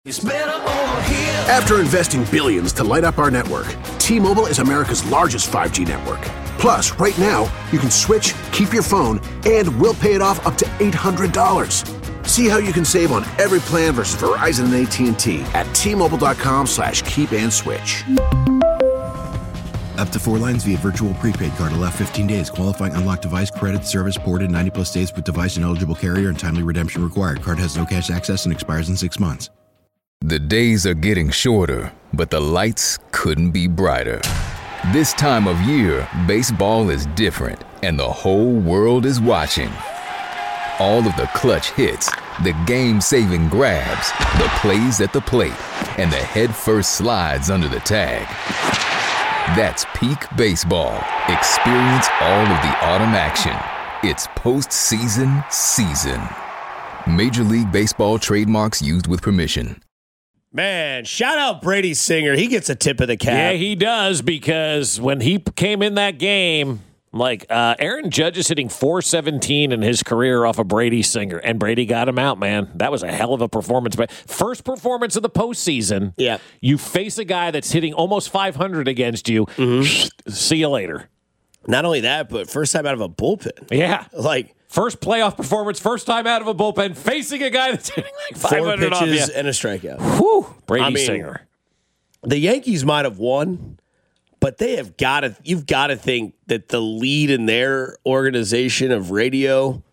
After investing billions to light up our network, T-Mobile is America's largest 5G network. Plus, right now, you can switch, keep your phone, and we'll pay it off up to $800. See how you can save on every plan versus Verizon and AT&T at T-Mobile.com/keep-and-switch. Up to 4 lines via virtual prepaid card. Allow 15 days. Qualifying unlocked device credit service ported 90-plus days with device and eligible carrier and timely redemption required. Card has no cash access and expires in 6 months. The days are getting shorter, but the lights couldn't be brighter. This time of year, baseball is different, and the whole world is watching. All of the clutch hits, the game-saving grabs, the plays at the plate, and the head-first slides under the tag. That's peak baseball. Experience all of the autumn action. It's postseason season. Major League Baseball trademarks used with permission. Man, shout out Brady Singer. He gets a tip of the cap. Yeah, he does, because when he came in that game, Aaron Judge is hitting .417 in his career off of Brady Singer, and Brady got him out, man. That was a hell of a performance. But first performance of the postseason, yeah. You face a guy that's hitting almost 500 against you. Mm-hmm. See you later. Not only that, but first time out of a bullpen. Yeah. First playoff performance, first time out of a bullpen, facing a guy that's hitting 500 4 pitches off you. and a strikeout. Whew, Brady Singer. The Yankees might have won, but they have you've got to think that the lead in their organization of radio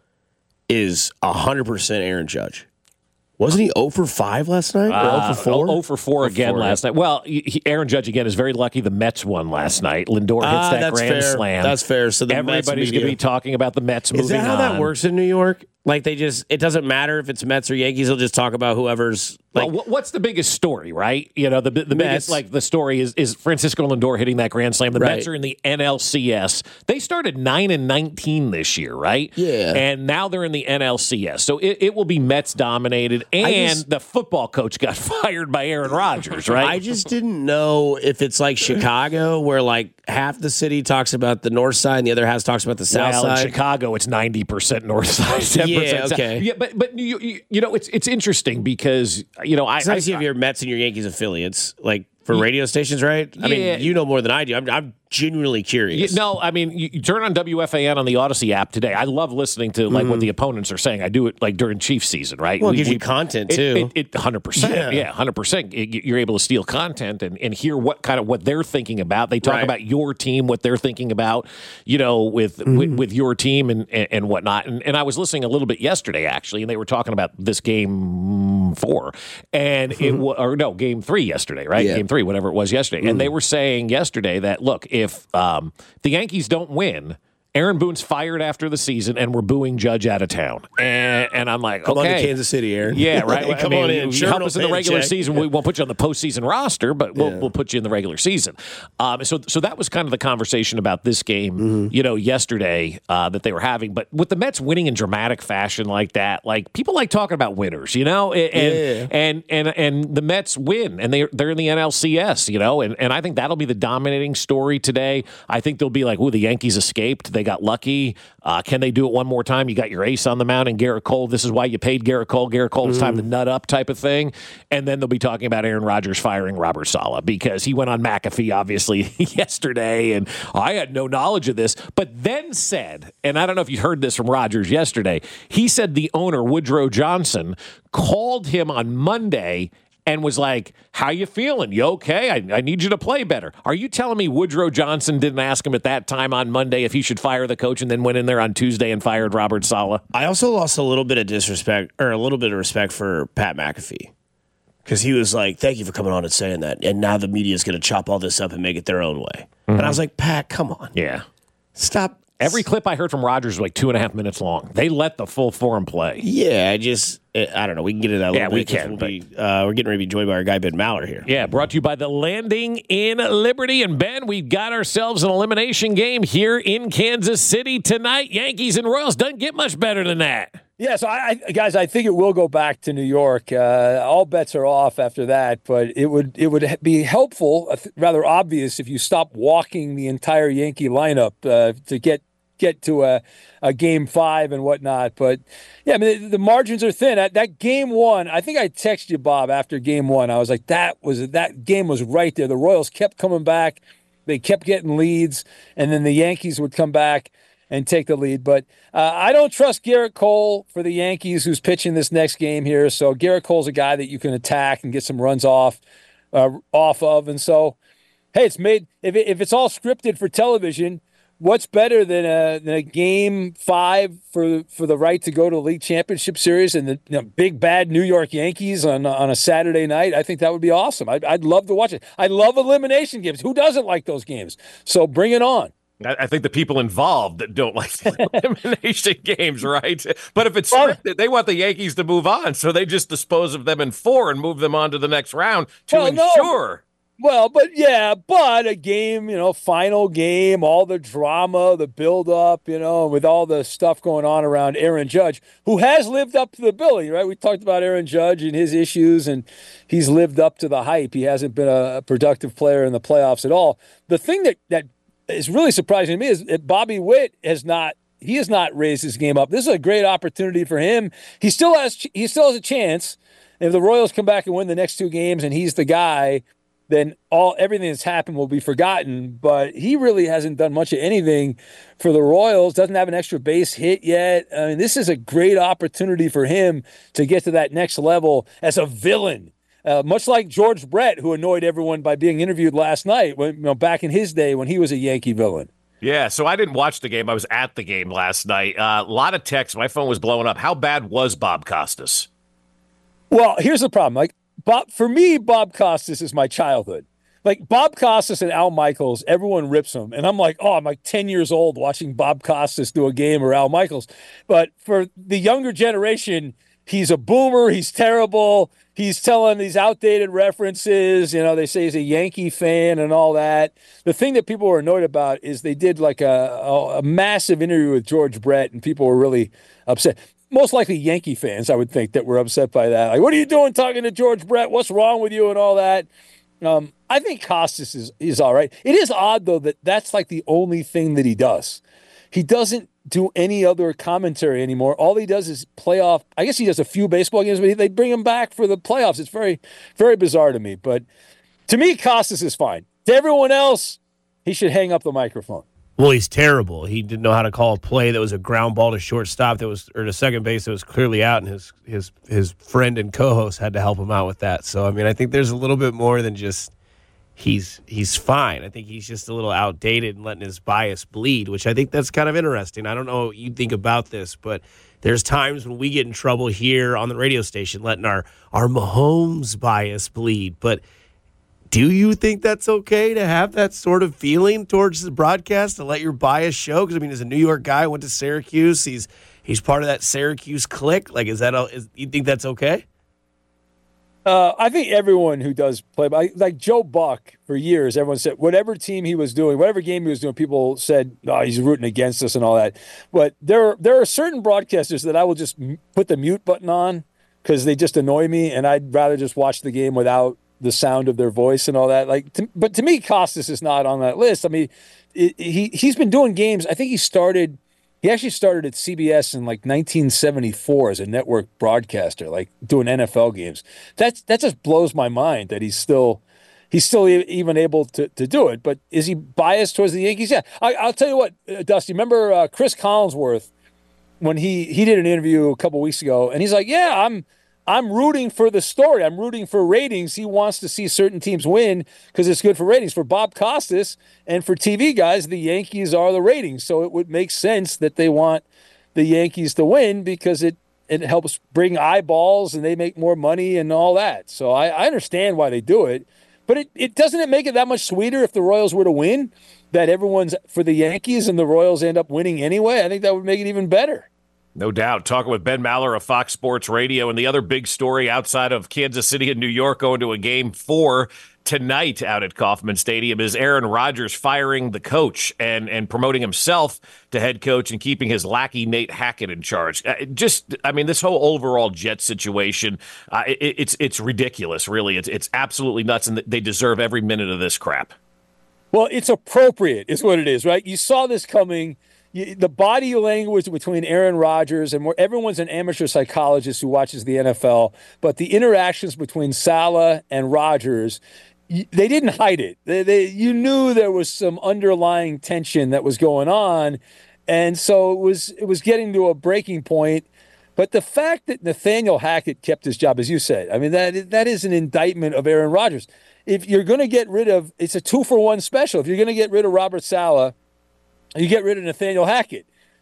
is 100% Aaron Judge. Wasn't he 0 for 5 last night? Or 0 for 4? 0 for 4 again last night. Well, Aaron Judge, again, is very lucky the Mets won last night. Lindor hits that grand slam. That's fair. So everybody's going to be talking about the Mets moving on. Is that how that works in New York? It doesn't matter if it's Mets or Yankees. They'll just talk about whoever's. What's the biggest story, right? You know, the biggest, the story is Francisco Lindor hitting that grand slam. The Mets are in the NLCS. They started 9-19 this year, right? Yeah. And now they're in the NLCS. So it will be Mets dominated. And the football coach got fired by Aaron Rodgers, right? I just didn't know if it's like Chicago, where half the city talks about the north side and the other half talks about the south side. In Chicago, it's 90% north side, 10% south. Okay. Yeah, but you know, it's interesting because it's nice to have your Mets and your Yankees affiliates, for radio stations, right? I mean, you know more than I do. I'm genuinely curious. No, I mean, you turn on WFAN on the Odyssey app today. I love listening to what the opponents are saying. I do it during Chiefs season, right? Well, it gives you content too. 100%. Yeah, 100%. You're able to steal content and hear what they're thinking about. They talk about your team, what they're thinking about, with your team and whatnot. And I was listening a little bit yesterday actually, and they were talking about this game 4 and game 3 yesterday, right? Yeah. Game 3, whatever it was yesterday, and they were saying yesterday that look. If the Yankees don't win, Aaron Boone's fired after the season, and we're booing Judge out of town. And I'm like, come on to Kansas City, Aaron. Yeah, right. Come on in. Help us in the regular season. We won't put you on the postseason roster, but we'll put you in the regular season. So that was kind of the conversation about this game, yesterday that they were having. But with the Mets winning in dramatic fashion like that, people like talking about winners, and the Mets win, and they're in the NLCS, and I think that'll be the dominating story today. I think they'll be like, ooh, the Yankees escaped. They got lucky. Can they do it one more time? You got your ace on the mound and Garrett Cole. This is why you paid Garrett Cole. Garrett Cole, it's time to nut up type of thing. And then they'll be talking about Aaron Rodgers firing Robert Saleh because he went on McAfee, obviously, yesterday. And I had no knowledge of this, but then said, and I don't know if you heard this from Rodgers yesterday, he said the owner, Woodrow Johnson, called him on Monday and was like, how you feeling? You okay? I need you to play better. Are you telling me Woodrow Johnson didn't ask him at that time on Monday if he should fire the coach and then went in there on Tuesday and fired Robert Saleh? I also lost a little bit of respect for Pat McAfee. Because he was like, thank you for coming on and saying that. And now the media is going to chop all this up and make it their own way. Mm-hmm. And I was like, Pat, come on. Yeah. Stop. Every clip I heard from Rodgers was 2.5 minutes long. They let the full forum play. Yeah, I don't know. We can get into that a little bit. Yeah, we can. We're getting ready to be joined by our guy, Ben Maller, here. Yeah, brought to you by The Landing in Liberty. And, Ben, we've got ourselves an elimination game here in Kansas City tonight. Yankees and Royals. Doesn't get much better than that. Yeah, so guys, I think it will go back to New York. All bets are off after that, but it would be helpful, rather obvious, if you stop walking the entire Yankee lineup to get get to a game 5 and whatnot. But yeah, I mean, the margins are thin. That game 1, I think I texted you, Bob, after game 1. I was like, that game was right there. The Royals kept coming back. They kept getting leads, and then the Yankees would come back and take the lead. But I don't trust Garrett Cole for the Yankees, who's pitching this next game here. So Garrett Cole's a guy that you can attack and get some runs off of. And so, hey, it's made if it's all scripted for television, what's better than a game 5 for the right to go to the League Championship Series and the big bad New York Yankees on a Saturday night? I think that would be awesome. I'd love to watch it. I love elimination games. Who doesn't like those games? So bring it on. I think the people involved that don't like the elimination games, right? But if it's scripted, they want the Yankees to move on, so they just dispose of them in 4 and move them on to the next round to ensure. Well, but a game, final game, all the drama, the build-up, with all the stuff going on around Aaron Judge, who has lived up to the billing, right? We talked about Aaron Judge and his issues, and he's lived up to the hype. He hasn't been a productive player in the playoffs at all. The thing that is really surprising to me is that Bobby Witt has not raised his game up. This is a great opportunity for him. He still has a chance. If the Royals come back and win the next 2 games and he's the guy, then everything that's happened will be forgotten. But he really hasn't done much of anything for the Royals, doesn't have an extra base hit yet. I mean, this is a great opportunity for him to get to that next level as a villain. Much like George Brett, who annoyed everyone by being interviewed last night, back in his day when he was a Yankee villain. Yeah, so I didn't watch the game. I was at the game last night. A lot of texts. My phone was blowing up. How bad was Bob Costas? Well, here's the problem. For me, Bob Costas is my childhood. Bob Costas and Al Michaels, everyone rips them. And I'm like, I'm 10 years old watching Bob Costas do a game or Al Michaels. But for the younger generation, he's a boomer. He's terrible. He's telling these outdated references. They say he's a Yankee fan and all that. The thing that people were annoyed about is they did a massive interview with George Brett, and people were really upset. Most likely Yankee fans, I would think, that were upset by that. What are you doing talking to George Brett? What's wrong with you and all that? I think Costas is all right. It is odd, though, that's the only thing that he does. He doesn't do any other commentary anymore. All he does is playoff. I guess he does a few baseball games, but they bring him back for the playoffs. It's very, very bizarre to me. But to me, Costas is fine. To everyone else, he should hang up the microphone. Well, he's terrible. He didn't know how to call a play that was a ground ball to shortstop or to second base that was clearly out, and his friend and co-host had to help him out with that. So, I mean, I think there's a little bit more than just he's fine. I think he's just a little outdated and letting his bias bleed, which I think that's kind of interesting. I don't know what you think about this, but there's times when we get in trouble here on the radio station letting our Mahomes bias bleed. But do you think that's okay to have that sort of feeling towards the broadcast, to let your bias show? Because, I mean, as a New York guy, went to Syracuse, he's part of that Syracuse clique. You think that's okay? I think everyone who does play, like Joe Buck, for years, everyone said whatever team he was doing, whatever game he was doing, people said, he's rooting against us and all that. But there are certain broadcasters that I will just put the mute button on because they just annoy me, and I'd rather just watch the game without the sound of their voice and all that. But to me, Costas is not on that list. I mean, he's been doing games. I think he actually started at CBS in 1974 as a network broadcaster, doing NFL games. That just blows my mind that he's still even able to do it. But is he biased towards the Yankees? Yeah. I'll tell you what, Dusty, remember Chris Collinsworth when he did an interview a couple weeks ago, and he's like, yeah, I'm rooting for the story. I'm rooting for ratings. He wants to see certain teams win because it's good for ratings. For Bob Costas and for TV guys, the Yankees are the ratings. So it would make sense that they want the Yankees to win because it helps bring eyeballs and they make more money and all that. So I understand why they do it. But it doesn't make it that much sweeter if the Royals were to win, that everyone's for the Yankees and the Royals end up winning anyway? I think that would make it even better. No doubt. Talking with Ben Maller of Fox Sports Radio. And the other big story outside of Kansas City and New York going to a Game 4 tonight out at Kauffman Stadium is Aaron Rodgers firing the coach and promoting himself to head coach and keeping his lackey Nate Hackett in charge. This whole overall Jet situation, it's ridiculous, really. It's absolutely nuts, and they deserve every minute of this crap. Well, it's appropriate is what it is, right? You saw this coming. the body language between Aaron Rodgers and everyone's an amateur psychologist who watches the NFL, but the interactions between Saleh and Rodgers, they didn't hide it. You knew there was some underlying tension that was going on, and so it was getting to a breaking point. But the fact that Nathaniel Hackett kept his job, as you said, I mean, that is an indictment of Aaron Rodgers. If you're going to get rid of, it's a 2-for-1 special. If you're going to get rid of Robert Saleh, you get rid of Nathaniel Hackett.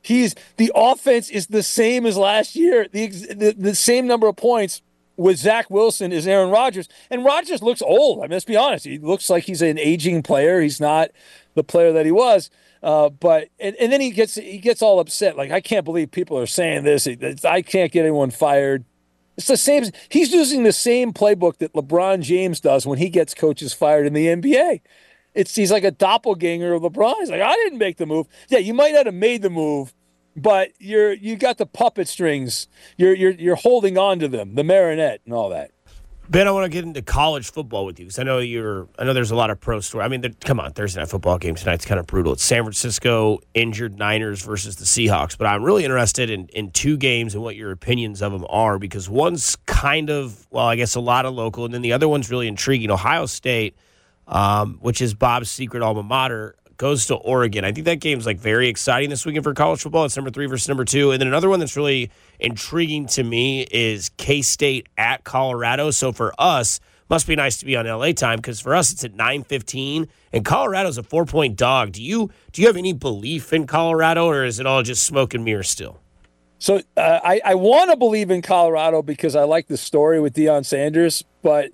The offense is the same as last year. The same number of points with Zach Wilson as Aaron Rodgers. And Rodgers looks old. I mean, let's be honest. He looks like he's an aging player. He's not the player that he was. But then he gets all upset. Like, I can't believe people are saying this. I can't get anyone fired. It's the same. He's using the same playbook that LeBron James does when he gets coaches fired in the NBA. He's like a doppelganger of LeBron. He's like, I didn't make the move. Yeah, you might not have made the move, but you got the puppet strings. You're holding on to them, the marionette and all that. Ben, I want to get into college football with you because I know there's a lot of pro story. I mean, come on, Thursday night football game tonight's kind of brutal. It's San Francisco injured Niners versus the Seahawks, but I'm really interested in two games and what your opinions of them are because one's kind of, well, I guess a lot of local, and then the other one's really intriguing. Ohio State, which is Bob's secret alma mater, goes to Oregon. I think that game's like very exciting this weekend for college football. It's number 3 versus number 2. And then another one that's really intriguing to me is K-State at Colorado. So for us, must be nice to be on LA time because for us it's at 9:15 and Colorado's a 4-point dog. Do you have any belief in Colorado or is it all just smoke and mirrors still? So I want to believe in Colorado because I like the story with Deion Sanders, but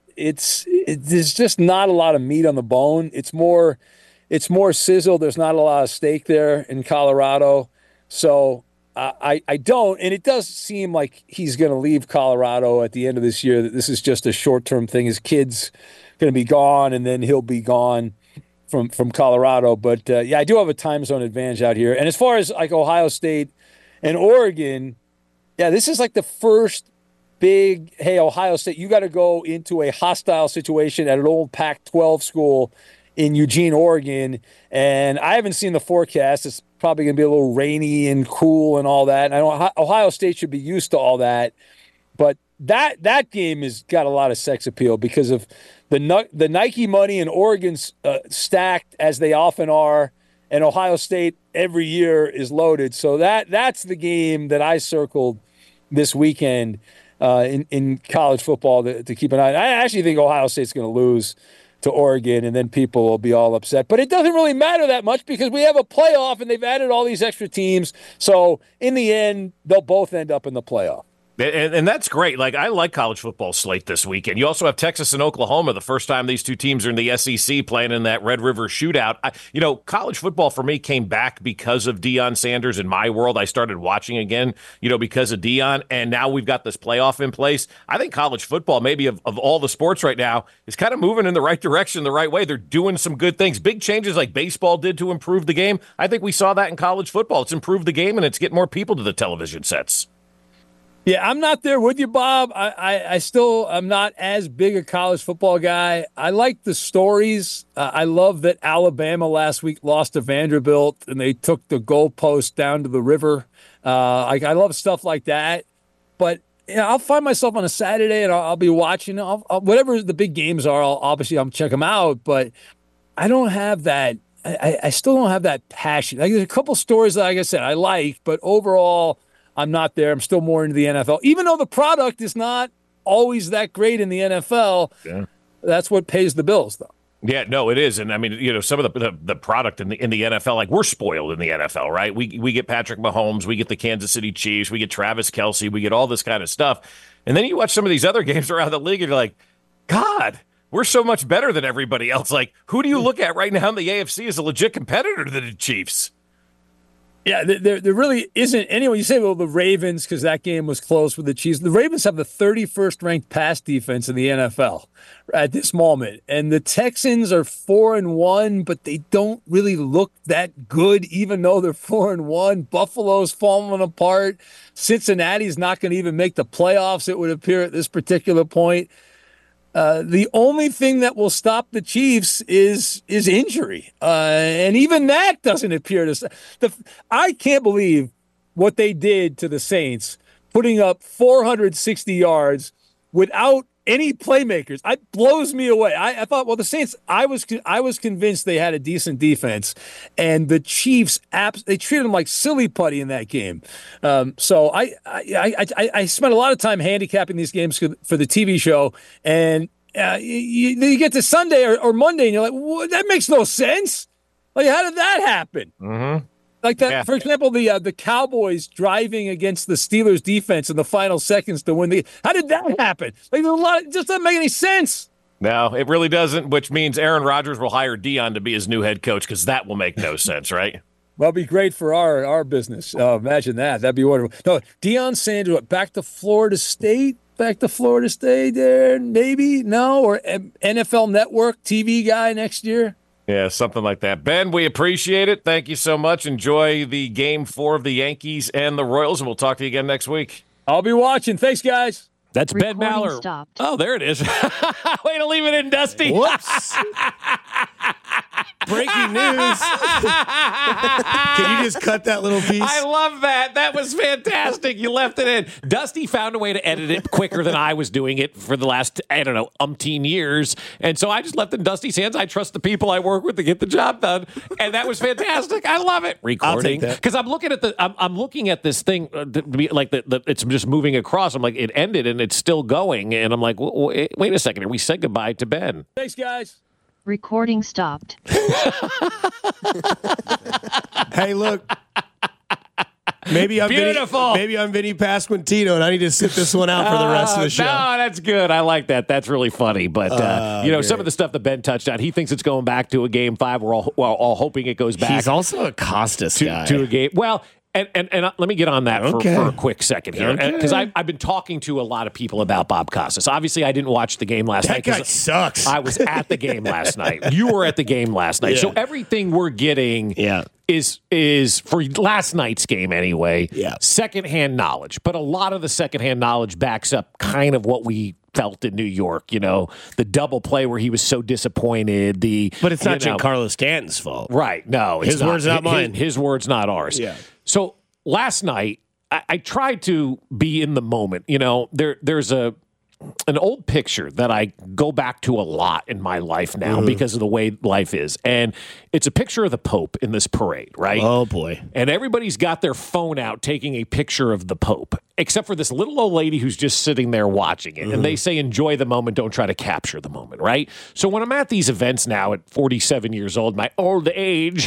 there's just not a lot of meat on the bone. It's more sizzle. There's not a lot of steak there in Colorado. So I don't. And it does seem like he's going to leave Colorado at the end of this year, that this is just a short-term thing. His kid's going to be gone, and then he'll be gone from Colorado. But, yeah, I do have a time zone advantage out here. And as far as, like, Ohio State and Oregon, yeah, this is like the first big, hey, Ohio State, you got to go into a hostile situation at an old Pac-12 school in Eugene, Oregon, and I haven't seen the forecast. It's probably going to be a little rainy and cool and all that. And I know Ohio State should be used to all that, but that game has got a lot of sex appeal because of the Nike money, and Oregon's stacked as they often are, and Ohio State every year is loaded. So that's the game that I circled this weekend in college football to keep an eye on. I actually think Ohio State's going to lose to Oregon, and then people will be all upset. But it doesn't really matter that much because we have a playoff, and they've added all these extra teams. So in the end, they'll both end up in the playoff. And that's great. Like, I like college football slate this weekend. You also have Texas and Oklahoma, the first time these two teams are in the SEC playing in that Red River shootout. College football for me came back because of Deion Sanders. In my world, I started watching again, because of Deion, and now we've got this playoff in place. I think college football, maybe of all the sports right now, is kind of moving in the right direction, the right way. They're doing some good things. Big changes like baseball did to improve the game. I think we saw that in college football. It's improved the game, and it's getting more people to the television sets. Yeah, I'm not there with you, Bob. I'm not as big a college football guy. I like the stories. I love that Alabama last week lost to Vanderbilt and they took the goalpost down to the river. I love stuff like that. But I'll find myself on a Saturday and I'll be watching. Whatever the big games are, I'll check them out. But I don't have that. I still don't have that passion. Like, there's a couple stories that, like I said, I like, but overall, I'm not there. I'm still more into the NFL. Even though the product is not always that great in the NFL, yeah. That's what pays the bills, though. Yeah, no, it is. And I mean, some of the product in the NFL, like, we're spoiled in the NFL, right? We get Patrick Mahomes, we get the Kansas City Chiefs, we get Travis Kelce, we get all this kind of stuff. And then you watch some of these other games around the league and you're like, God, we're so much better than everybody else. Like, who do you look at right now in the AFC as a legit competitor to the Chiefs? Yeah, there really isn't anyone. You say, well, the Ravens, because that game was close with the Chiefs. The Ravens have the 31st ranked pass defense in the NFL at this moment. And the Texans are 4-1, but they don't really look that good, even though they're 4-1. Buffalo's falling apart. Cincinnati's not going to even make the playoffs, it would appear, at this particular point. The only thing that will stop the Chiefs is injury, and even that doesn't appear to. I can't believe what they did to the Saints, putting up 460 yards without any playmakers. It blows me away. I thought, well, the Saints, I was convinced they had a decent defense, and the Chiefs, they treated them like silly putty in that game. So I spent a lot of time handicapping these games for the TV show, and you get to Sunday or Monday, and you're like, well, that makes no sense. Like, how did that happen? Mm-hmm. Like that, for example, the Cowboys driving against the Steelers defense in the final seconds to win how did that happen? Like, it just doesn't make any sense. No, it really doesn't, which means Aaron Rodgers will hire Deion to be his new head coach, because that will make no sense, right? Well, it'd be great for our business. Imagine that. That'd be wonderful. No, Deion Sanders, back to Florida State? Back to Florida State there, maybe? No? Or NFL Network TV guy next year? Yeah, something like that. Ben, we appreciate it. Thank you so much. Enjoy the Game 4 of the Yankees and the Royals, and we'll talk to you again next week. I'll be watching. Thanks, guys. That's Ben Maller. Stopped. Oh, there it is. Way to leave it in, Dusty. Whoops. Breaking news. Can you just cut that little piece? I love that. That was fantastic. You left it in. Dusty found a way to edit it quicker than I was doing it for the last, umpteen years. And so I just left it in Dusty's hands. I trust the people I work with to get the job done. And that was fantastic. I love it. Recording. Because I'm looking at I'm looking at this thing, like it's just moving across. I'm like, it ended and it's still going. And I'm like, wait a second. We said goodbye to Ben. Thanks, guys. Recording stopped. Hey, look. Maybe I'm beautiful. Maybe I'm Vinny Pasquantino, and I need to sit this one out for the rest of the show. No, that's good. I like that. That's really funny. But some of the stuff that Ben touched on, he thinks it's going back to a Game 5. We're all hoping it goes back. He's also a Costas guy to a game. Well. And let me get on that for a quick second here, because I've been talking to a lot of people about Bob Costas. Obviously, I didn't watch the game last night. That guy sucks. I was at the game last night. You were at the game last night. Yeah. So everything we're getting is for last night's game anyway, secondhand knowledge. But a lot of the secondhand knowledge backs up kind of what we felt in New York, the double play where he was so disappointed. But it's not Giancarlo Stanton's fault. Right. No, it's his words, not mine. His words, not ours. Yeah. So last night, I tried to be in the moment. There's an old picture that I go back to a lot in my life now because of the way life is. And it's a picture of the Pope in this parade, right? Oh, boy. And everybody's got their phone out taking a picture of the Pope, except for this little old lady who's just sitting there watching it. And they say, enjoy the moment, don't try to capture the moment, right? So when I'm at these events now at 47 years old, my old age,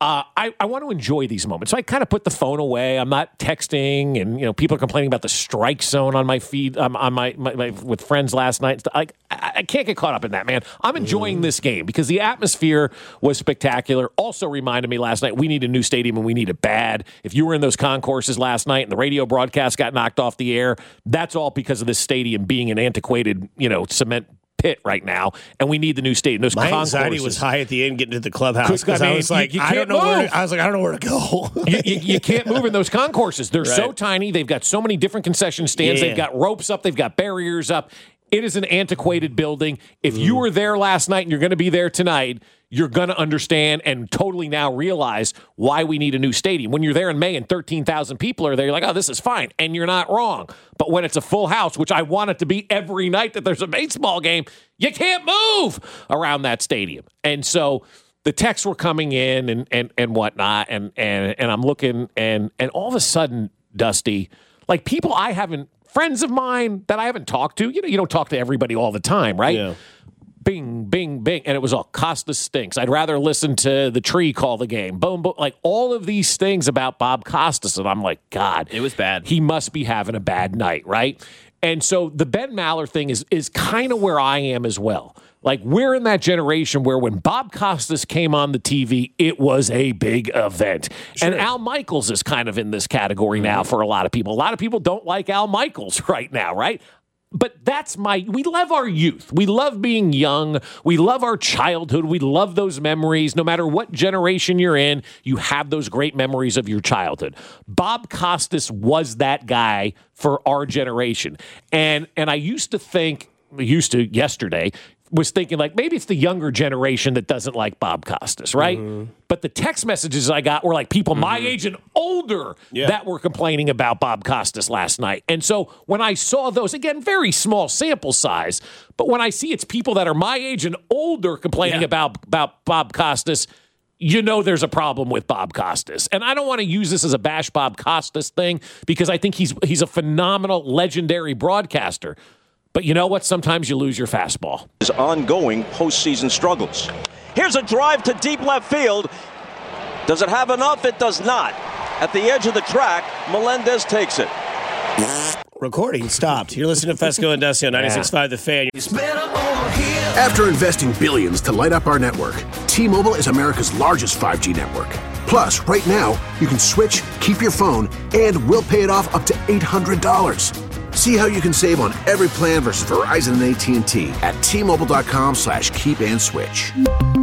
I want to enjoy these moments. So I kind of put the phone away. I'm not texting, and people are complaining about the strike zone on my feed, on my with friends last night. I can't get caught up in that, man. I'm enjoying this game because the atmosphere was spectacular. Also reminded me last night, we need a new stadium and we need it bad. If you were in those concourses last night and the radio broadcast got knocked off the air, that's all because of this stadium being an antiquated, cement pit right now, and we need the new stadium. Those my anxiety was high at the end getting to the clubhouse because I was like, I don't know where to go. you can't move in those concourses. They're so tiny. They've got so many different concession stands. They've got ropes up. They've got barriers up. It is an antiquated building. If you were there last night and you're going to be there tonight, you're going to understand and totally now realize why we need a new stadium. When you're there in May and 13,000 people are there, you're like, oh, this is fine. And you're not wrong. But when it's a full house, which I want it to be every night that there's a baseball game, you can't move around that stadium. And so the texts were coming in and whatnot. And I'm looking and all of a sudden, Dusty, like people friends of mine that I haven't talked to, you don't talk to everybody all the time, right? Yeah. Bing, bing, bing. And it was all Costa stinks. I'd rather listen to the tree call the game. Boom, boom. Like all of these things about Bob Costas. And I'm like, God. It was bad. He must be having a bad night, right? And so the Ben Maller thing is kind of where I am as well. Like we're in that generation where when Bob Costas came on the TV, it was a big event. Sure. And Al Michaels is kind of in this category now for a lot of people. A lot of people don't like Al Michaels right now, right? But we love our youth. We love being young. We love our childhood. We love those memories. No matter what generation you're in, you have those great memories of your childhood. Bob Costas was that guy for our generation. And I used to think used to yesterday, was thinking like maybe it's the younger generation that doesn't like Bob Costas, right? Mm-hmm. But the text messages I got were like people my age and older that were complaining about Bob Costas last night. And so when I saw those, again, very small sample size, but when I see it's people that are my age and older complaining about Bob Costas, you know there's a problem with Bob Costas. And I don't want to use this as a bash Bob Costas thing because I think he's a phenomenal, legendary broadcaster. But you know what? Sometimes you lose your fastball. His ongoing postseason struggles. Here's a drive to deep left field. Does it have enough? It does not. At the edge of the track, Melendez takes it. Recording stopped. You're listening to Fesco and Dusty on 96.5 The Fan. After investing billions to light up our network, T-Mobile is America's largest 5G network. Plus, right now, you can switch, keep your phone, and we'll pay it off up to $800. See how you can save on every plan versus Verizon and AT&T at T-Mobile.com/keep-and-switch.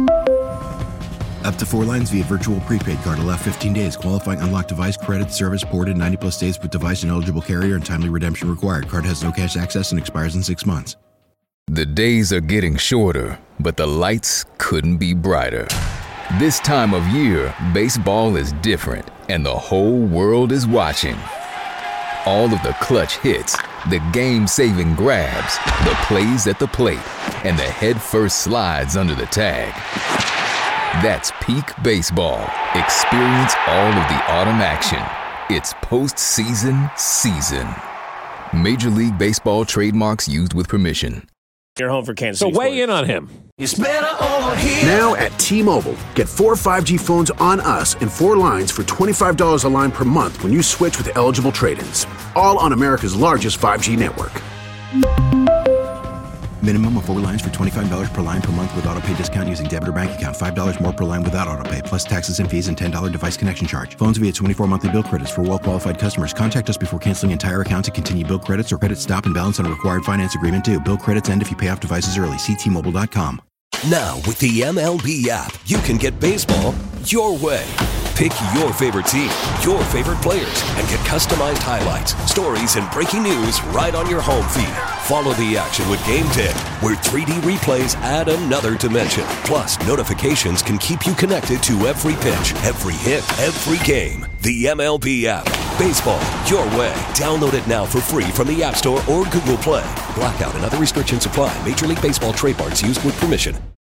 Up to 4 lines via virtual prepaid card. Allow 15 days. Qualifying unlocked device credit service ported 90-plus days with device and eligible carrier and timely redemption required. Card has no cash access and expires in 6 months. The days are getting shorter, but the lights couldn't be brighter. This time of year, baseball is different, and the whole world is watching. All of the clutch hits, the game-saving grabs, the plays at the plate, and the head-first slides under the tag. That's peak baseball. Experience all of the autumn action. It's postseason season. Major League Baseball trademarks used with permission. You're home for Kansas So City weigh sports. in on him. It's better over here. Now at T-Mobile, get 4 5G phones on us and 4 lines for $25 a line per month when you switch with eligible trade-ins. All on America's largest 5G network. Minimum of 4 lines for $25 per line per month with autopay discount using debit or bank account. $5 more per line without autopay, plus taxes and fees and $10 device connection charge. Phones via 24 monthly bill credits for well-qualified customers. Contact us before canceling entire account to continue bill credits or credit stop and balance on a required finance agreement due. Bill credits end if you pay off devices early. See T-Mobile.com. Now, with the MLB app, you can get baseball your way. Pick your favorite team, your favorite players, and get customized highlights, stories, and breaking news right on your home feed. Follow the action with Game 10, where 3D replays add another dimension. Plus, notifications can keep you connected to every pitch, every hit, every game. The MLB app. Baseball your way. Download it now for free from the App Store or Google Play. Blackout and other restrictions apply. Major League Baseball trademarks used with permission.